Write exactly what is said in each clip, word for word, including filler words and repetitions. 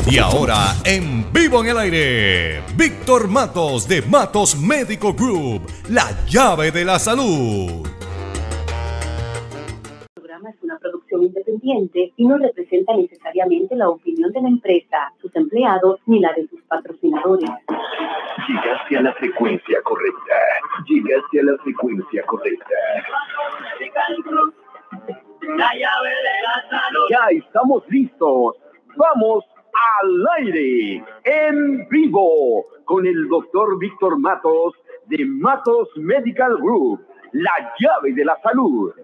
Y ahora, en vivo en el aire, Víctor Matos de Matos Medical Group, la llave de la salud. El programa es una producción independiente y no representa necesariamente la opinión de la empresa, sus empleados ni la de sus patrocinadores. Llegaste a la frecuencia correcta. Llegaste a la frecuencia correcta. La llave de la salud. Ya estamos listos. Vamos al aire, en vivo, con el doctor Víctor Matos de Matos Medical Group, la llave de la salud.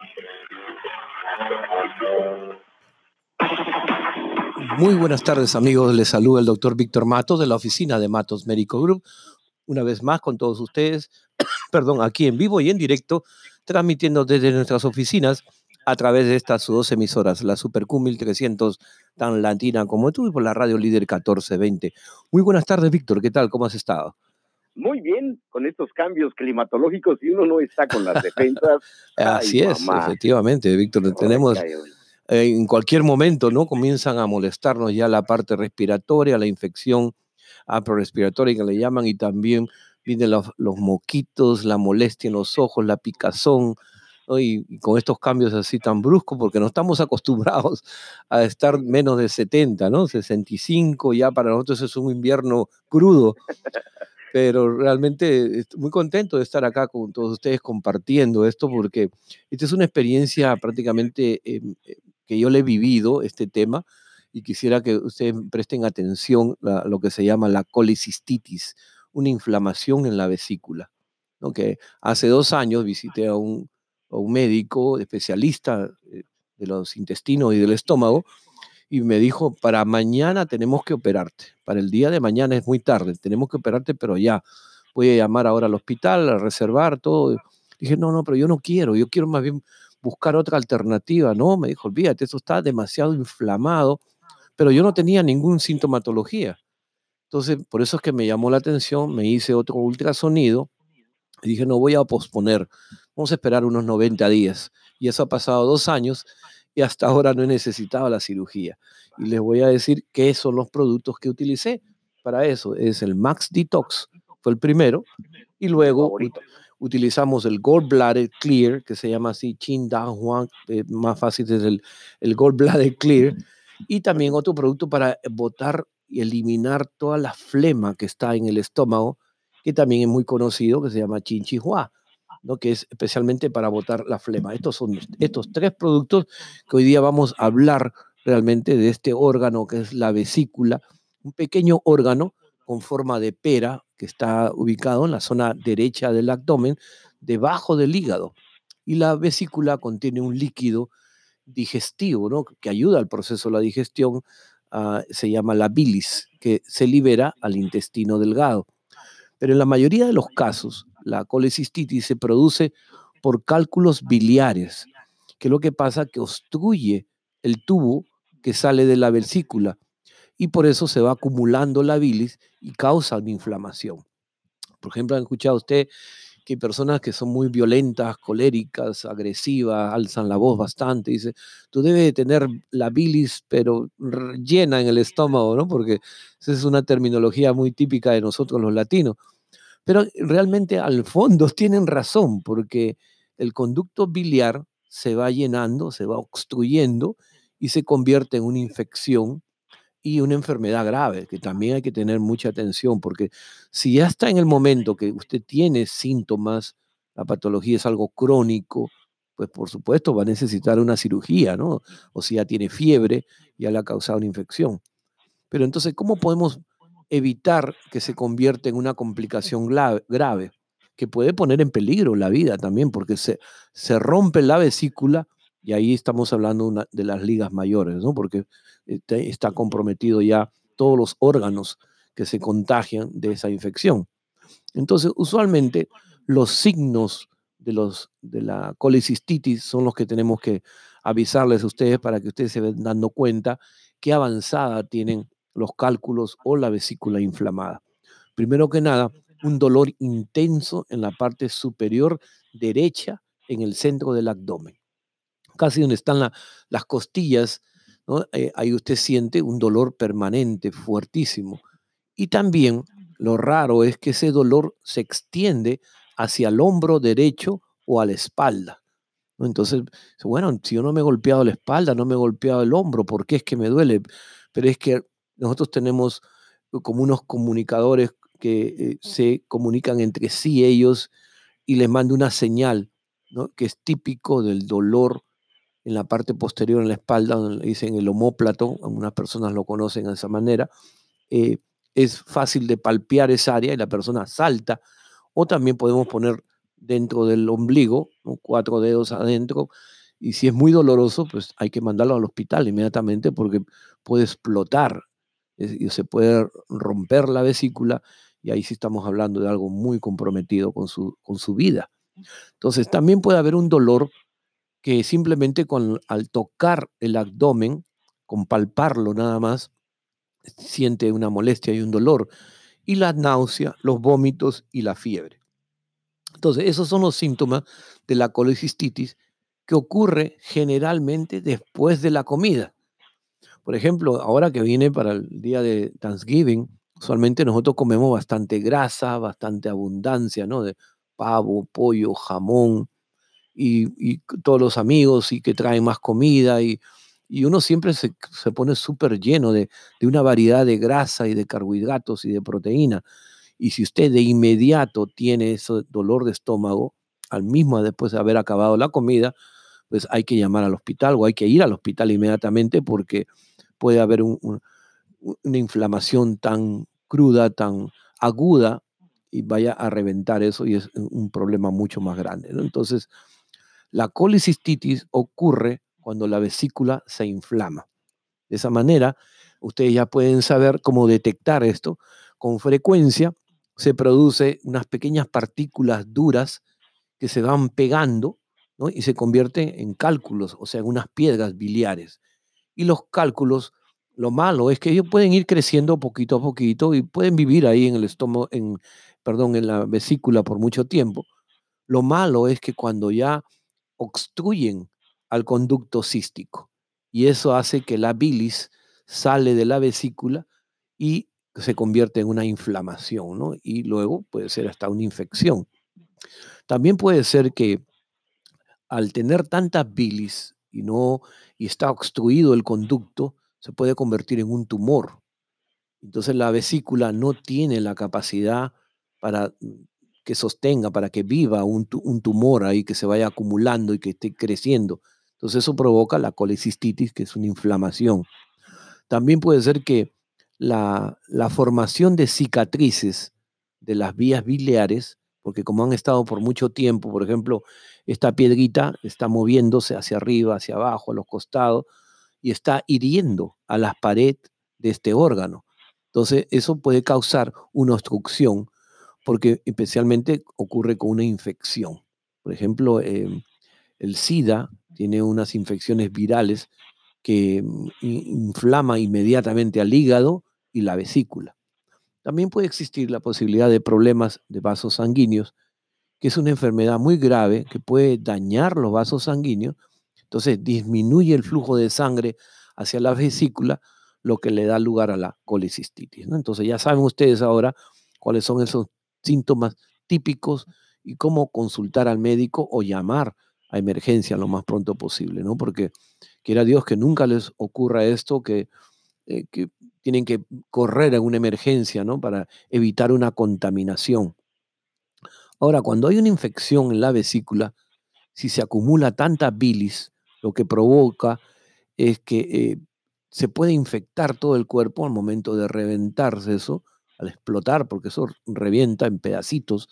Muy buenas tardes, amigos. Les saluda el doctor Víctor Matos de la oficina de Matos Medical Group. Una vez más con todos ustedes, perdón, aquí en vivo y en directo, transmitiendo desde nuestras oficinas a través de estas dos emisoras, la Super Q mil trescientos, tan latina como tú, y por la Radio Líder catorce veinte. Muy buenas tardes, Víctor. ¿Qué tal? ¿Cómo has estado? Muy bien, con estos cambios climatológicos y uno no está con las defensas. Así Ay, es, mamá. efectivamente, Víctor. Tenemos, Ay, ay, eh, en cualquier momento, ¿no? Comienzan a molestarnos ya la parte respiratoria, la infección respiratoria que le llaman, y también vienen los, los moquitos, la molestia en los ojos, la picazón, ¿no? Y, y con estos cambios así tan bruscos, porque no estamos acostumbrados a estar menos de setenta, ¿no? sesenta y cinco, ya para nosotros es un invierno crudo, pero realmente estoy muy contento de estar acá con todos ustedes compartiendo esto, porque esta es una experiencia prácticamente eh, que yo le he vivido, este tema, y quisiera que ustedes presten atención a lo que se llama la colecistitis, una inflamación en la vesícula, ¿no? Que hace dos años visité a un, a un médico especialista eh, de los intestinos y del estómago, y me dijo, para mañana tenemos que operarte, para el día de mañana es muy tarde, tenemos que operarte, pero ya, voy a llamar ahora al hospital, a reservar todo. Dije, no, no, pero yo no quiero, yo quiero más bien buscar otra alternativa. No, me dijo, olvídate, eso está demasiado inflamado, pero yo no tenía ninguna sintomatología. Entonces, por eso es que me llamó la atención, me hice otro ultrasonido y dije, no voy a posponer, vamos a esperar unos noventa días. Y eso ha pasado dos años y hasta ahora no he necesitado la cirugía. Y les voy a decir qué son los productos que utilicé para eso. Es el Max Detox, fue el primero, y luego ut utilizamos el Gallbladder Clear, que se llama así, Chin Da Huang, eh, más fácil es el, el Gallbladder Clear, y también otro producto para botar y eliminar toda la flema que está en el estómago, que también es muy conocido, que se llama Chin Chi Hua, ¿no? Que es especialmente para botar la flema. Estos son estos tres productos que hoy día vamos a hablar realmente de este órgano que es la vesícula, un pequeño órgano con forma de pera que está ubicado en la zona derecha del abdomen, debajo del hígado. Y la vesícula contiene un líquido digestivo, ¿no? Que ayuda al proceso de la digestión, uh, se llama la bilis, que se libera al intestino delgado. Pero en la mayoría de los casos, la colecistitis se produce por cálculos biliares, que lo que pasa es que obstruye el tubo que sale de la vesícula, y por eso se va acumulando la bilis y causa una inflamación. Por ejemplo, han escuchado usted que hay personas que son muy violentas, coléricas, agresivas, alzan la voz bastante, dice, tú debes de tener la bilis, pero llena en el estómago, ¿no? Porque esa es una terminología muy típica de nosotros los latinos. Pero realmente al fondo tienen razón, porque el conducto biliar se va llenando, se va obstruyendo y se convierte en una infección y una enfermedad grave, que también hay que tener mucha atención, porque si ya está en el momento que usted tiene síntomas, la patología es algo crónico, pues por supuesto va a necesitar una cirugía, ¿no? O si ya tiene fiebre, ya le ha causado una infección. Pero entonces, ¿cómo podemos evitar que se convierta en una complicación grave, grave, que puede poner en peligro la vida también, porque se, se rompe la vesícula, y ahí estamos hablando una, de las ligas mayores, ¿no? Porque este, está comprometido ya todos los órganos que se contagian de esa infección. Entonces, usualmente los signos de, los, de la colecistitis son los que tenemos que avisarles a ustedes para que ustedes se vayan dando cuenta qué avanzada tienen los cálculos o la vesícula inflamada. Primero que nada, un dolor intenso en la parte superior derecha, en el centro del abdomen, casi donde están la, las costillas ¿no? Eh, ahí usted siente un dolor permanente, fuertísimo. Y también lo raro es que ese dolor se extiende hacia el hombro derecho o a la espalda, ¿no? Entonces, bueno, si yo no me he golpeado la espalda, no me he golpeado el hombro, ¿por qué es que me duele? Pero es que nosotros tenemos como unos comunicadores que eh, se comunican entre sí ellos y les manda una señal, ¿no? Que es típico del dolor en la parte posterior, en la espalda, donde le dicen el omóplato, algunas personas lo conocen de esa manera. Eh, es fácil de palpear esa área y la persona salta, o también podemos poner dentro del ombligo, ¿no? Cuatro dedos adentro, y si es muy doloroso, pues hay que mandarlo al hospital inmediatamente porque puede explotar, es- y se puede romper la vesícula, y ahí sí estamos hablando de algo muy comprometido con su, con su vida. Entonces, también puede haber un dolor que simplemente con, al tocar el abdomen, con palparlo nada más, siente una molestia y un dolor, y la náusea, los vómitos y la fiebre. Entonces, esos son los síntomas de la colecistitis que ocurre generalmente después de la comida. Por ejemplo, ahora que viene para el día de Thanksgiving, usualmente nosotros comemos bastante grasa, bastante abundancia, ¿no? De pavo, pollo, jamón, y, y todos los amigos y que traen más comida y, y uno siempre se, se pone súper lleno de, de una variedad de grasa y de carbohidratos y de proteína. Y si usted de inmediato tiene ese dolor de estómago, al mismo después de haber acabado la comida, pues hay que llamar al hospital o hay que ir al hospital inmediatamente porque puede haber un- un- una inflamación tan cruda, tan aguda, y vaya a reventar eso y es un problema mucho más grande, ¿no? Entonces, la colicistitis ocurre cuando la vesícula se inflama. De esa manera, ustedes ya pueden saber cómo detectar esto. Con frecuencia se produce unas pequeñas partículas duras que se van pegando, ¿no? Y se convierten en cálculos, o sea, en unas piedras biliares. Y los cálculos, lo malo es que ellos pueden ir creciendo poquito a poquito y pueden vivir ahí en el estómago, en, perdón, en la vesícula por mucho tiempo. Lo malo es que cuando ya obstruyen al conducto cístico y eso hace que la bilis sale de la vesícula y se convierte en una inflamación, ¿no? Y luego puede ser hasta una infección. También puede ser que al tener tanta bilis y no y está obstruido el conducto, se puede convertir en un tumor. Entonces la vesícula no tiene la capacidad para mm, que sostenga, para que viva un, tu- un tumor ahí que se vaya acumulando y que esté creciendo. Entonces eso provoca la colecistitis, que es una inflamación. También puede ser que la, la formación de cicatrices de las vías biliares, porque como han estado por mucho tiempo, por ejemplo, esta piedrita está moviéndose hacia arriba, hacia abajo, a los costados, y está hiriendo a las paredes de este órgano. Entonces, eso puede causar una obstrucción, porque especialmente ocurre con una infección. Por ejemplo, eh, el SIDA tiene unas infecciones virales que mm, i- inflama inmediatamente al hígado y la vesícula. También puede existir la posibilidad de problemas de vasos sanguíneos, que es una enfermedad muy grave que puede dañar los vasos sanguíneos. Entonces disminuye el flujo de sangre hacia la vesícula, lo que le da lugar a la colecistitis, ¿no? Entonces ya saben ustedes ahora cuáles son esos síntomas típicos y cómo consultar al médico o llamar a emergencia lo más pronto posible, ¿no? Porque quiera Dios que nunca les ocurra esto, que, eh, que tienen que correr en una emergencia, ¿no? Para evitar una contaminación. Ahora, cuando hay una infección en la vesícula, si se acumula tanta bilis, lo que provoca es que eh, se puede infectar todo el cuerpo al momento de reventarse eso, al explotar, porque eso revienta en pedacitos,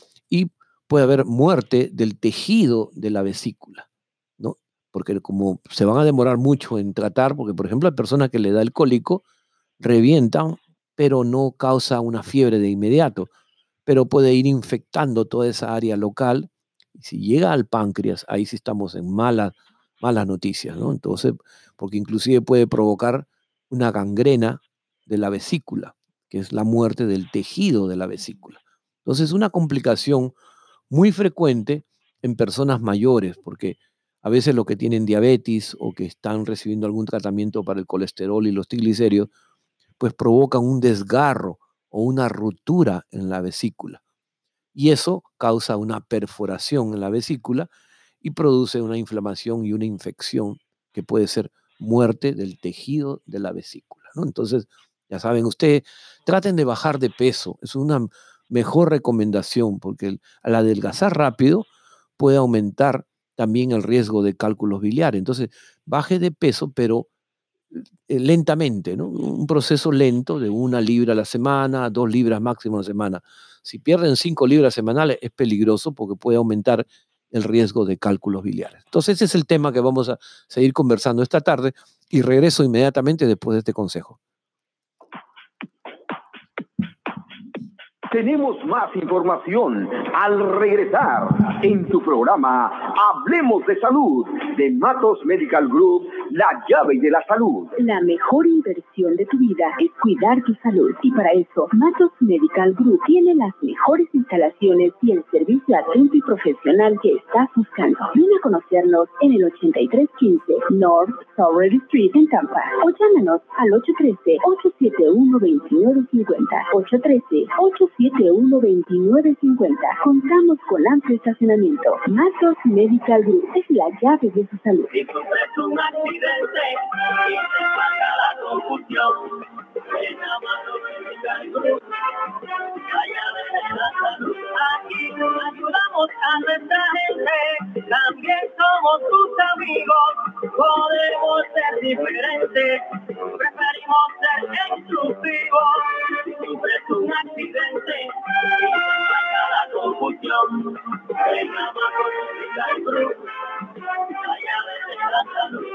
y puede haber muerte del tejido de la vesícula, ¿no? Porque como se van a demorar mucho en tratar, porque por ejemplo hay personas que le da el cólico, revientan, pero no causa una fiebre de inmediato, pero puede ir infectando toda esa área local. Y si llega al páncreas, ahí sí estamos en malas, malas noticias, ¿no? Entonces, porque inclusive puede provocar una gangrena de la vesícula, que es la muerte del tejido de la vesícula. Entonces, una complicación muy frecuente en personas mayores, porque a veces los que tienen diabetes o que están recibiendo algún tratamiento para el colesterol y los triglicéridos, pues provocan un desgarro o una ruptura en la vesícula. Y eso causa una perforación en la vesícula y produce una inflamación y una infección que puede ser muerte del tejido de la vesícula, ¿no? Entonces, ya saben ustedes, traten de bajar de peso. Es una mejor recomendación porque el, al adelgazar rápido puede aumentar también el riesgo de cálculos biliares. Entonces, baje de peso, pero eh, lentamente, ¿no? Un proceso lento de una libra a la semana, dos libras máximo a la semana. Si pierden cinco libras semanales es peligroso porque puede aumentar el riesgo de cálculos biliares. Entonces ese es el tema que vamos a seguir conversando esta tarde y regreso inmediatamente después de este consejo. Tenemos más información al regresar en tu programa Hablemos de Salud de Matos Medical Group, la llave de la salud. La mejor inversión de tu vida es cuidar tu salud y para eso Matos Medical Group tiene las mejores instalaciones y el servicio atento y profesional que estás buscando. Ven a conocernos en el ochenta y tres quince North Surrey Street en Tampa o llámanos al ocho uno tres, ocho siete uno, dos nueve cinco cero, ocho uno tres, ocho siete uno, dos nueve cinco cero. Contamos con amplio estacionamiento. Matos Medical Group es la llave de su salud. Si sufres un accidente y te pasa la confusión, ven a Matos Medical Group, la llave de la salud. Aquí ayudamos a nuestra gente, también somos tus amigos, podemos ser diferentes, preferimos ser exclusivos. Si sufres un accidente y te pasa la confusión, ven a Matos Medical Group, la llave de la salud.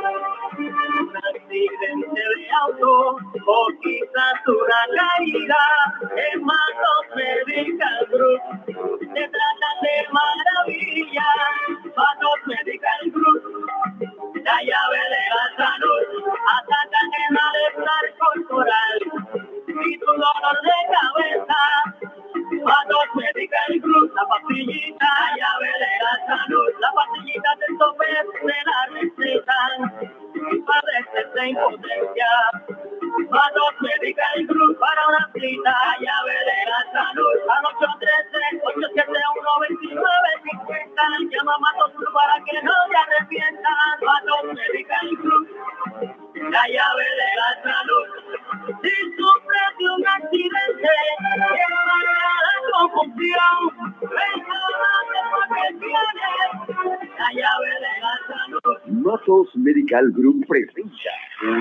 Un accidente de auto o quizás una caída, en Matos Medical Group te tratan de maravilla. Matos Medical Group, la llave de la salud. Atacan el malestar corporal y tu dolor de cabeza. Matos Medical Group, la pastillita, la llave de la salud. La pastillita del tope de la receta y padeces de impotencia. Matos Medical Group, para una cita, la llave de la salud. Al ocho uno tres, ocho siete uno, dos nueve cinco cero. Llama a Matos Group para que no te arrepientas. Matos Medical Group, la llave de la salud. Si sufres de un accidente, que pasa la confusión, venga a que tienes la llave de la salud. Matos Medical Group presenta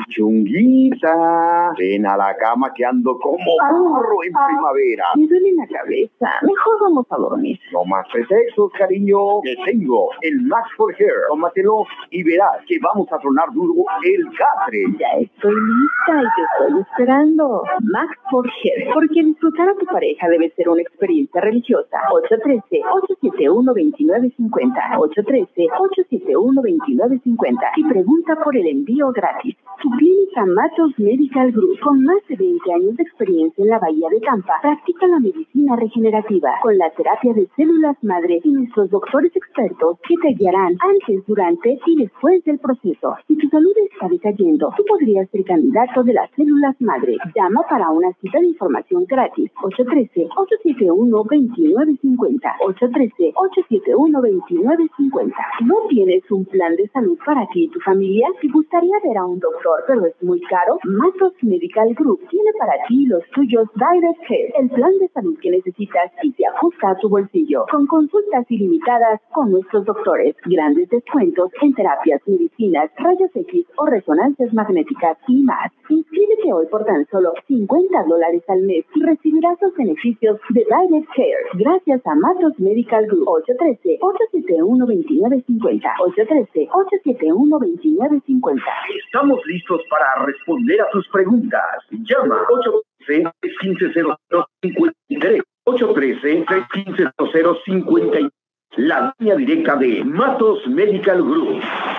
Chunguita. Ven a la cama que ando como burro en primavera. Me duele la cabeza. Mejor vamos a dormir. No más pretextos, cariño. Que tengo el Max for Hair. Tómatelo y verás que vamos a tronar duro el catre. Ya estoy lista y te estoy esperando. Max for Hair. Porque disfrutar a tu pareja debe ser una experiencia religiosa. ocho uno tres, ocho siete uno, dos nueve cinco cero. ocho uno tres, ocho siete uno, dos nueve cinco cero. Y pregunta por el envío gratis. Su clínica Matos Medical Group, con más de veinte años de experiencia en la Bahía de Tampa, practica la medicina regenerativa con la terapia de células madre y nuestros doctores expertos que te guiarán antes, durante y después del proceso. Si tu salud está decayendo, tú podrías ser candidato de las células madre. Llama para una cita de información gratis. ocho uno tres, ocho siete uno, dos nueve cinco cero. ocho uno tres, ocho siete uno, dos nueve cinco cero. ¿No tienes un plan de salud para ti y tu familia? ¿Te gustaría ver a un doctor pero es muy caro? Matos Medical Group tiene para ti los tuyos Direct Care, el plan de salud que necesitas y se ajusta a tu bolsillo, con consultas ilimitadas con nuestros doctores, grandes descuentos en terapias, medicinas, rayos X o resonancias magnéticas y más. Inscríbete hoy por tan solo cincuenta dólares al mes y recibirás los beneficios de Direct Care gracias a Matos Medical Group. ocho uno tres, ocho siete uno, dos nueve cinco cero. ocho uno tres, ocho siete uno, dos nueve cinco cero. Estamos listos para responder a tus preguntas. Llama ocho uno tres, tres uno cero, cero cinco tres. ocho uno tres, tres uno cero, cero cinco tres. La línea directa de Matos Medical Group.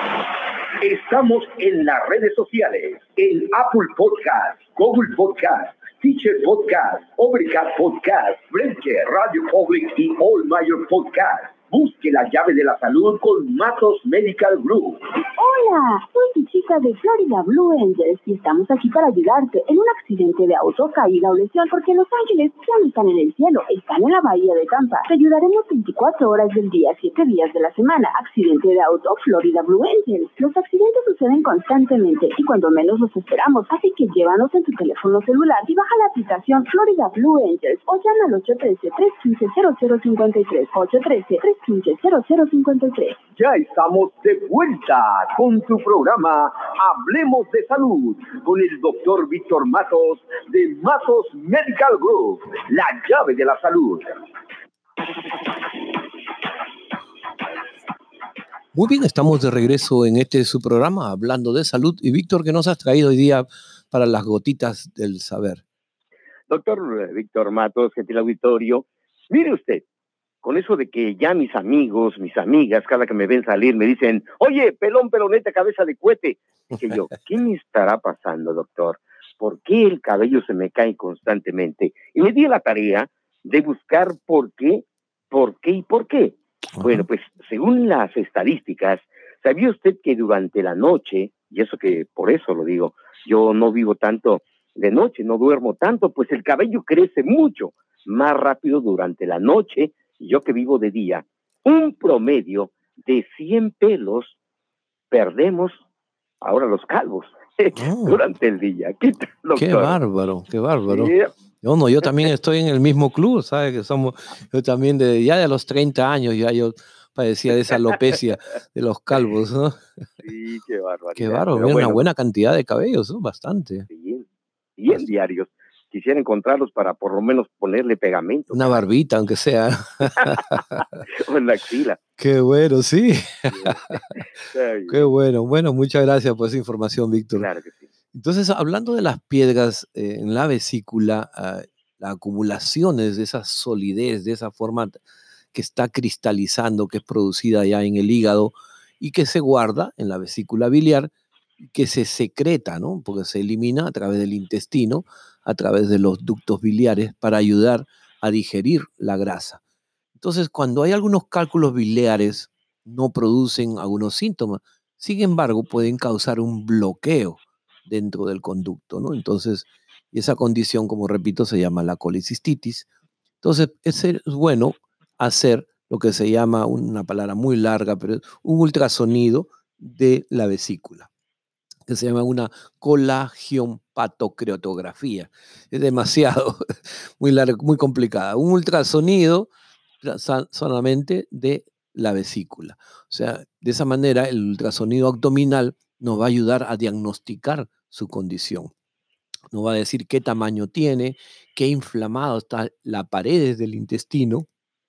Estamos en las redes sociales, en Apple Podcast, Google Podcast, Teacher Podcast, Overcast Podcast, Breaker, Radio Public y All Major Podcast. Busque la llave de la salud con Matos Medical Group. Hola, soy tu chica de Florida Blue Angels y estamos aquí para ayudarte. En un accidente de auto, caída o lesión, porque Los Ángeles ya no están en el cielo, están en la bahía de Tampa. Te ayudaremos veinticuatro horas del día, siete días de la semana. Accidente de auto, Florida Blue Angels. Los accidentes suceden constantemente y cuando menos los esperamos, así que llévanos en tu teléfono celular y baja la aplicación Florida Blue Angels o llama al ocho uno tres, tres uno cinco, cero cero cinco tres, ocho uno tres, tres uno cinco, cero cero cinco tres. Ya estamos de vuelta con tu programa Hablemos de Salud con el doctor Víctor Matos de Matos Medical Group, la llave de la salud. Muy bien, estamos de regreso en este su programa Hablando de Salud. Y Víctor, ¿qué nos has traído hoy día para las gotitas del saber? Doctor Víctor Matos, gentil auditorio, mire usted, con eso de que ya mis amigos, mis amigas, cada que me ven salir me dicen, oye, pelón, peloneta, cabeza de cohete. Dije yo, ¿qué me estará pasando, doctor? ¿Por qué el cabello se me cae constantemente? Y me di la tarea de buscar por qué, por qué y por qué. Uh-huh. Bueno, pues según las estadísticas, ¿sabía usted que durante la noche, y eso que por eso lo digo, yo no vivo tanto de noche, no duermo tanto, pues el cabello crece mucho más rápido durante la noche, y yo que vivo de día, un promedio de cien pelos perdemos ahora los calvos oh. durante el día. ¿Qué, qué bárbaro, qué bárbaro. Sí. No, no, yo también estoy en el mismo club, ¿sabes? Que somos, yo también de, ya de los treinta años, ya yo padecía de esa alopecia de los calvos, ¿no? Sí, qué bárbaro. Qué bárbaro, bueno, una buena cantidad de cabellos, ¿no? Bastante. Sí, y en diarios. Quisiera encontrarlos para por lo menos ponerle pegamento. Una barbita, aunque sea. O en la axila. Qué bueno, sí. Qué bueno. Bueno, muchas gracias por esa información, Víctor. Claro que sí. Entonces, hablando de las piedras eh, en la vesícula, eh, las acumulaciones de esa solidez, de esa forma que está cristalizando, que es producida ya en el hígado y que se guarda en la vesícula biliar, que se secreta, ¿no? Porque se elimina a través del intestino, a través de los ductos biliares para ayudar a digerir la grasa. Entonces, cuando hay algunos cálculos biliares, no producen algunos síntomas. Sin embargo, pueden causar un bloqueo dentro del conducto, ¿no? Entonces, esa condición, como repito, se llama la colecistitis. Entonces, es bueno hacer lo que se llama, una palabra muy larga, pero es un ultrasonido de la vesícula, que se llama una colagionpatocreatografía. Es demasiado, muy larga, muy complicada. Un ultrasonido solamente de la vesícula. O sea, de esa manera el ultrasonido abdominal nos va a ayudar a diagnosticar su condición. Nos va a decir qué tamaño tiene, qué inflamado está la pared del intestino,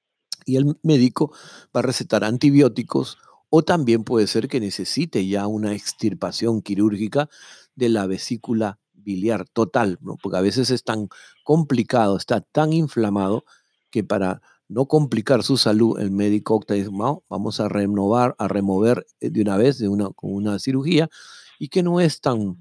y el médico va a recetar antibióticos, o también puede ser que necesite ya una extirpación quirúrgica de la vesícula biliar total, ¿no? Porque a veces es tan complicado, está tan inflamado, que para no complicar su salud, el médico opta y dice, no, vamos a renovar, a remover de una vez de una, con una cirugía, y que no es tan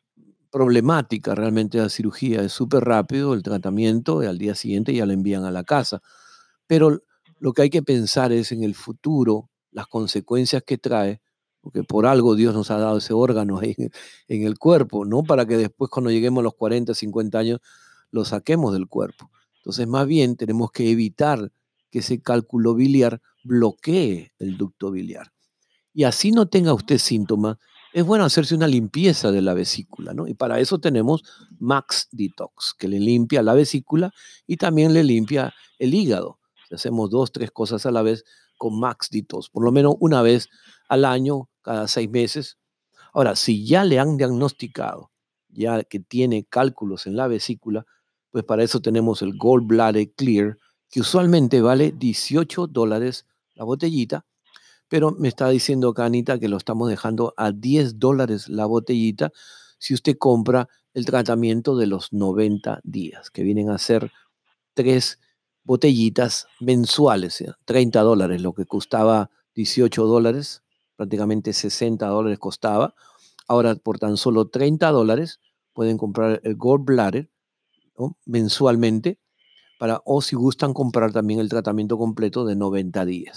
problemática realmente la cirugía, es súper rápido el tratamiento, y al día siguiente ya la envían a la casa. Pero lo que hay que pensar es en el futuro, las consecuencias que trae, porque por algo Dios nos ha dado ese órgano en, en el cuerpo, no para que después cuando lleguemos a los cuarenta, cincuenta años lo saquemos del cuerpo. Entonces, más bien tenemos que evitar que ese cálculo biliar bloquee el ducto biliar. Y así no tenga usted síntomas, es bueno hacerse una limpieza de la vesícula, ¿no? Y para eso tenemos Max Detox, que le limpia la vesícula y también le limpia el hígado. Si hacemos dos, tres cosas a la vez con Max Detox, por lo menos una vez al año, cada seis meses. Ahora, si ya le han diagnosticado, ya que tiene cálculos en la vesícula, pues para eso tenemos el Gallbladder Clear, que usualmente vale dieciocho dólares la botellita, pero me está diciendo acá Anita que lo estamos dejando a diez dólares la botellita si usted compra el tratamiento de los noventa días, que vienen a ser tres botellitas mensuales, treinta dólares, lo que costaba dieciocho dólares, prácticamente sesenta dólares costaba. Ahora por tan solo treinta dólares pueden comprar el Gallbladder, ¿no? mensualmente, para, o si gustan comprar también el tratamiento completo de noventa días.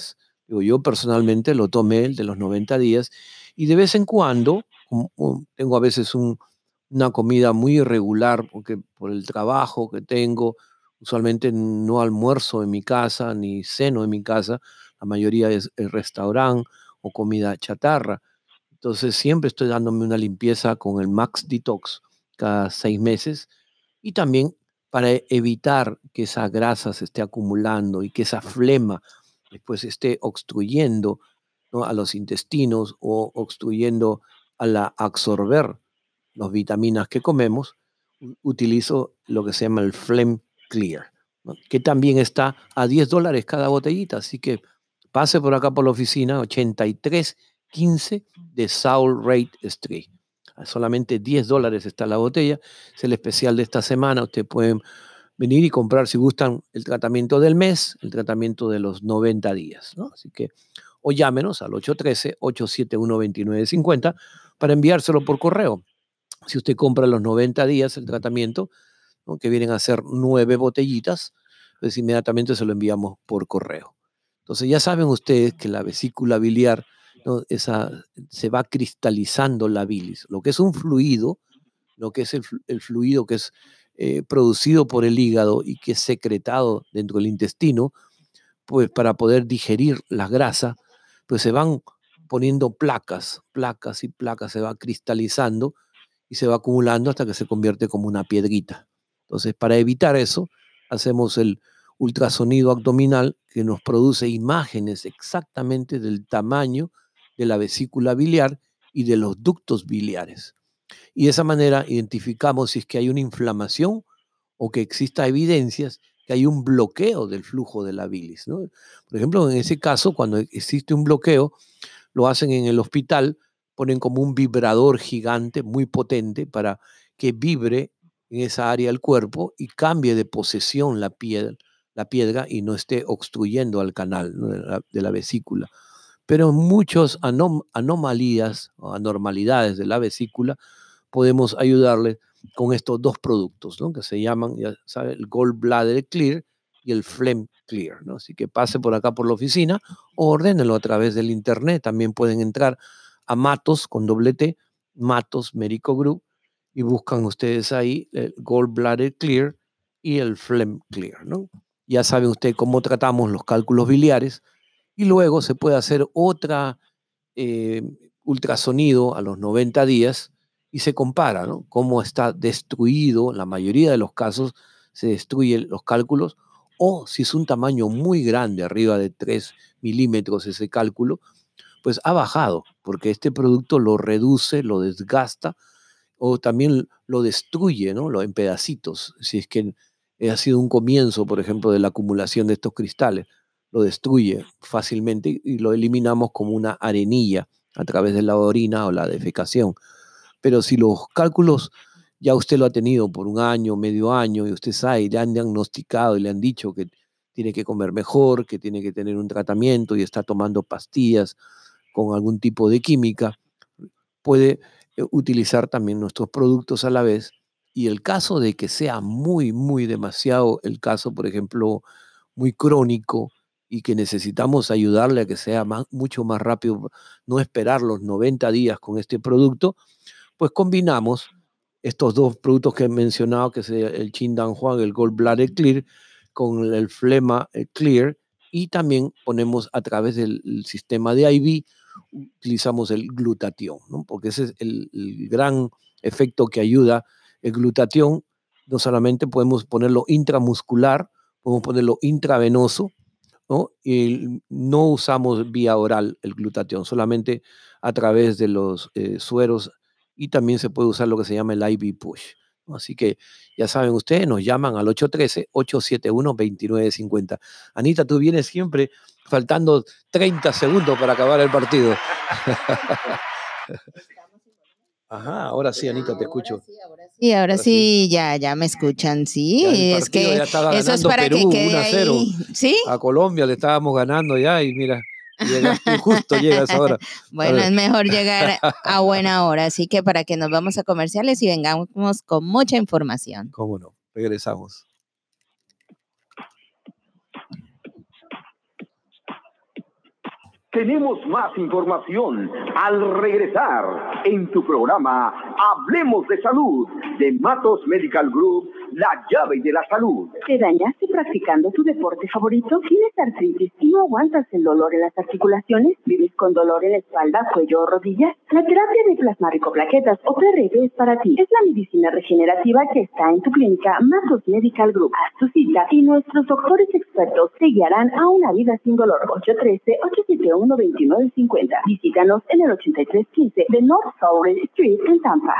Digo, yo personalmente lo tomé, el de los noventa días, y de vez en cuando, um, um, tengo a veces un, una comida muy irregular, porque por el trabajo que tengo, usualmente no almuerzo en mi casa, ni ceno en mi casa, la mayoría es el restaurante o comida chatarra. Entonces siempre estoy dándome una limpieza con el Max Detox cada seis meses y también para e- evitar que esa grasa se esté acumulando y que esa flema después esté obstruyendo, ¿no?, a los intestinos o obstruyendo a la absorber las vitaminas que comemos, u- utilizo lo que se llama el Flem Clear, ¿no?, que también está a diez dólares cada botellita. Así que pase por acá por la oficina, ochenta y tres quince de Saul Rate Street. A solamente diez dólares está la botella. Es el especial de esta semana. Ustedes pueden venir y comprar, si gustan, el tratamiento del mes, el tratamiento de los noventa días, ¿no? Así que, o llámenos al ocho uno tres, ocho siete uno, dos nueve cinco cero para enviárselo por correo. Si usted compra los noventa días el tratamiento, ¿no?, que vienen a ser nueve botellitas, pues inmediatamente se lo enviamos por correo. Entonces ya saben ustedes que la vesícula biliar, ¿no?, esa, se va cristalizando la bilis, lo que es un fluido, lo que es el, flu- el fluido que es eh, producido por el hígado y que es secretado dentro del intestino, pues para poder digerir la grasa, pues se van poniendo placas, placas y placas, se va cristalizando y se va acumulando hasta que se convierte como una piedrita. Entonces, para evitar eso, hacemos el ultrasonido abdominal que nos produce imágenes exactamente del tamaño de la vesícula biliar y de los ductos biliares. Y de esa manera identificamos si es que hay una inflamación o que exista evidencias que hay un bloqueo del flujo de la bilis, ¿no? Por ejemplo, en ese caso, cuando existe un bloqueo, lo hacen en el hospital, ponen como un vibrador gigante muy potente para que vibre en esa área del cuerpo y cambie de posesión la piedra, la piedra y no esté obstruyendo al canal, ¿no?, de la, de la vesícula. Pero en muchas anom- anomalías o anormalidades de la vesícula podemos ayudarle con estos dos productos, ¿no?, que se llaman, ya sabe, el Gallbladder Clear y el Phlegm Clear, ¿no? Así que pase por acá por la oficina o ordénelo a través del internet. También pueden entrar a Matos con doble T, Matos Medical Group, y buscan ustedes ahí el Gallbladder Clear y el Phlegm Clear, ¿no? Ya saben ustedes cómo tratamos los cálculos biliares y luego se puede hacer otra eh, ultrasonido a los noventa días y se compara, ¿no?, cómo está destruido, en la mayoría de los casos se destruyen los cálculos, o si es un tamaño muy grande, arriba de tres milímetros ese cálculo, pues ha bajado, porque este producto lo reduce, lo desgasta o también lo destruye, ¿no?, lo, en pedacitos, si es que ha sido un comienzo, por ejemplo, de la acumulación de estos cristales, lo destruye fácilmente y lo eliminamos como una arenilla a través de la orina o la defecación. Pero si los cálculos ya usted lo ha tenido por un año, medio año, y usted sabe, y le han diagnosticado y le han dicho que tiene que comer mejor, que tiene que tener un tratamiento y está tomando pastillas con algún tipo de química, puede eh, utilizar también nuestros productos a la vez. Y el caso de que sea muy, muy demasiado, el caso, por ejemplo, muy crónico y que necesitamos ayudarle a que sea más, mucho más rápido, no esperar los noventa días con este producto, pues combinamos estos dos productos que he mencionado, que es el Chindan Juan, el Gallbladder Clear, con el Flema eh, Clear, y también ponemos a través del el sistema de I V, utilizamos el glutatión, ¿no?, porque ese es el, el gran efecto que ayuda el glutatión. No solamente podemos ponerlo intramuscular, podemos ponerlo intravenoso, ¿no? Y no usamos vía oral el glutatión, solamente a través de los eh, sueros, y también se puede usar lo que se llama el I V push, ¿no? Así que ya saben ustedes, nos llaman al ocho uno tres, ocho siete uno, dos nueve cinco cero. Anita, tú vienes siempre faltando treinta segundos para acabar el partido. Ajá, ahora sí, Anita, te escucho. Y ahora Ahora sí. sí, ya, ya me escuchan, sí, Ya el es partido que ya estaba eso es ganando para que Perú quede uno a cero. ahí, ¿sí? A Colombia le estábamos ganando ya y mira, llegas tú, justo llegas ahora. A Bueno, ver. es mejor llegar a buena hora, así que para que nos vamos a comerciales y vengamos con mucha información. ¿Cómo no? Regresamos. Tenemos más información al regresar en tu programa Hablemos de Salud de Matos Medical Group, la llave de la salud. ¿Te dañaste practicando tu deporte favorito? ¿Tienes artritis y no aguantas el dolor en las articulaciones? ¿Vives con dolor en la espalda, cuello o rodillas? La terapia de plasma ricoplaquetas o P R P es para ti. Es la medicina regenerativa que está en tu clínica Matos Medical Group. Haz tu cita y nuestros doctores expertos te guiarán a una vida sin dolor. ocho uno tres, ocho siete uno, dos nueve cinco cero. Visítanos en el ochenta y tres quince de North South Street en Tampa.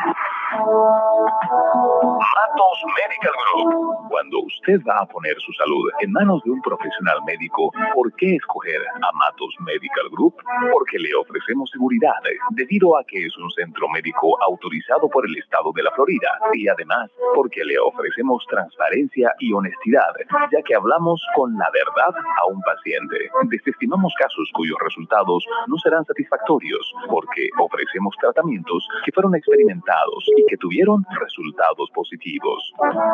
Matos Medical Group. Cuando usted va a poner su salud en manos de un profesional médico, ¿por qué escoger a Matos Medical Group? Porque le ofrecemos seguridad, debido a que es un centro médico autorizado por el estado de la Florida, y además porque le ofrecemos transparencia y honestidad, ya que hablamos con la verdad a un paciente. Desestimamos casos cuyos resultados no serán satisfactorios, porque ofrecemos tratamientos que fueron experimentados y que tuvieron resultados positivos.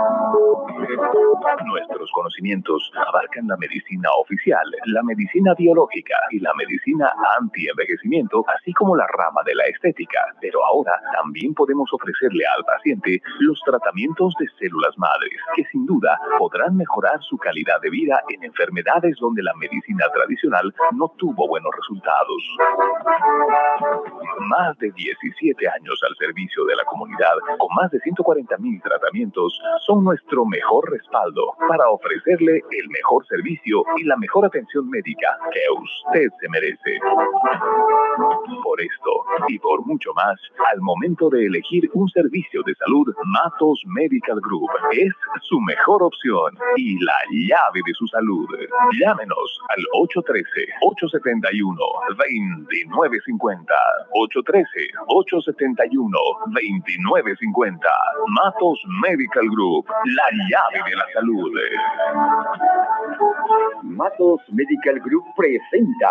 Nuestros conocimientos abarcan la medicina oficial, la medicina biológica y la medicina anti-envejecimiento, así como la rama de la estética. Pero ahora también podemos ofrecerle al paciente los tratamientos de células madres, que sin duda podrán mejorar su calidad de vida en enfermedades donde la medicina tradicional no tuvo buenos resultados. Más de diecisiete años al servicio de la comunidad, con más de ciento cuarenta mil tratamientos, son nuestro mejor respaldo para ofrecerle el mejor servicio y la mejor atención médica que usted se merece. Por esto y por mucho más, al momento de elegir un servicio de salud, Matos Medical Group es su mejor opción y la llave de su salud. Llámenos al ocho uno tres, ocho siete uno, dos nueve cinco cero. ocho uno tres, ocho siete uno, dos nueve cinco cero. Matos Medical Group, la llave de la salud. Matos Medical Group presenta.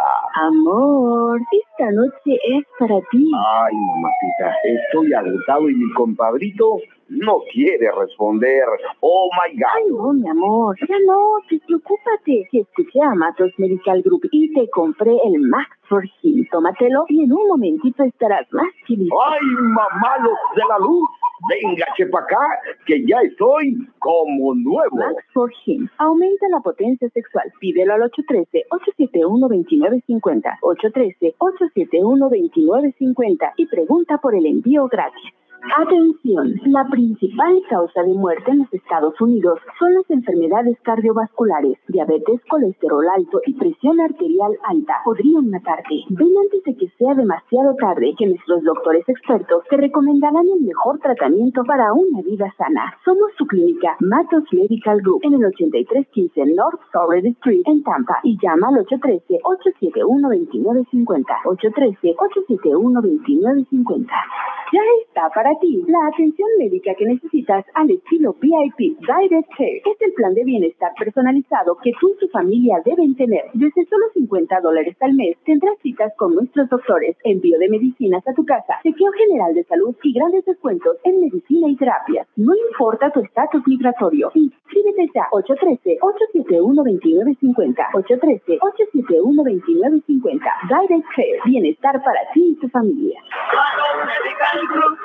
Amor, esta noche es para ti. Ay, mamacita, estoy agotado y mi compadrito no quiere responder. Oh my God. Ay, no, mi amor, ya no, despreocúpate. Que escuché a Matos Medical Group y te compré el Max for Him. Tómatelo y en un momentito estarás más chilito. Ay, mamalos de la luz. Venga, chepa acá, que ya estoy como nuevo. Max for Him. Aumenta la potencia sexual. Pídelo al ocho uno tres, ocho siete uno, dos nueve cinco cero. ocho uno tres, ocho siete uno, dos nueve cinco cero y pregunta por el envío gratis. Atención, la principal causa de muerte en los Estados Unidos son las enfermedades cardiovasculares, diabetes, colesterol alto y presión arterial alta. Podrían matarte. Ven antes de que sea demasiado tarde, que nuestros doctores expertos te recomendarán el mejor tratamiento para una vida sana. Somos su clínica Matos Medical Group en el ochenta y tres quince North South Street en Tampa y llama al ocho uno tres, ocho siete uno, dos nueve cinco cero. ocho uno tres, ocho siete uno, dos nueve cinco cero. Ya está para ti la atención médica que necesitas al estilo V I P Direct Care. Es el plan de bienestar personalizado que tú y tu familia deben tener. Desde solo cincuenta dólares al mes tendrás citas con nuestros doctores, envío de medicinas a tu casa, chequeo general de salud y grandes descuentos en medicina y terapias. No importa tu estatus migratorio. Inscríbete ya. ocho uno tres, ocho siete uno, dos nueve cinco cero. ocho uno tres, ocho siete uno, dos nueve cinco cero. Direct Care. Bienestar para ti y tu familia. Matos Medical Group,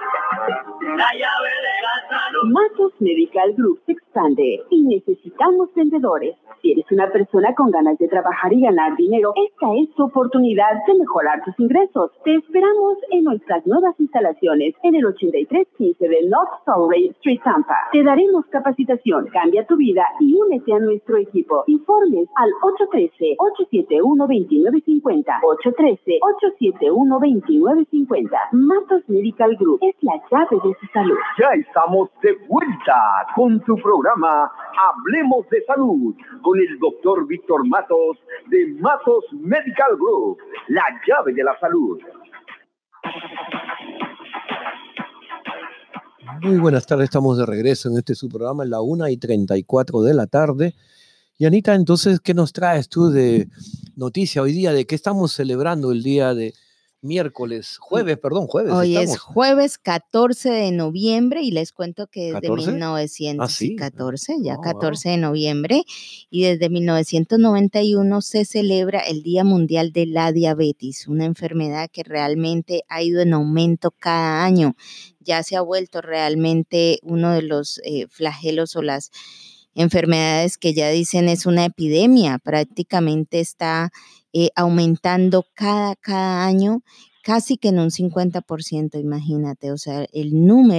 la llave de la salud. Matos Medical Group se expande y necesitamos vendedores. Si eres una persona con ganas de trabajar y ganar dinero, esta es tu oportunidad de mejorar tus ingresos. Te esperamos en nuestras nuevas instalaciones en el ochenta y tres quince de North South Street, Tampa. Te daremos capacitación, cambia tu vida y únete a nuestro equipo. Informes al ocho uno tres, ocho siete uno, dos nueve cinco cero. ocho uno tres, ocho siete uno, dos nueve cinco cero. Matos Medical Group es la llave de su salud. Ya estamos de vuelta con tu programa Hablemos de Salud con el doctor Víctor Matos de Matos Medical Group, la llave de la salud. Muy buenas tardes, estamos de regreso en este su programa en la una y treinta y cuatro de la tarde. Y Anita, entonces, ¿qué nos traes tú de noticia hoy día? ¿De qué estamos celebrando el día de miércoles, jueves, perdón, jueves. Hoy estamos. es jueves catorce de noviembre y les cuento que desde ¿catorce? mil novecientos Ah, sí. catorce, ya Oh, catorce de noviembre, y desde mil novecientos noventa y uno se celebra el Día Mundial de la Diabetes, una enfermedad que realmente ha ido en aumento cada año. Ya se ha vuelto realmente uno de los eh, flagelos o las enfermedades que ya dicen es una epidemia, prácticamente está eh, aumentando cada, cada año casi que en un cincuenta por ciento, imagínate, o sea, el número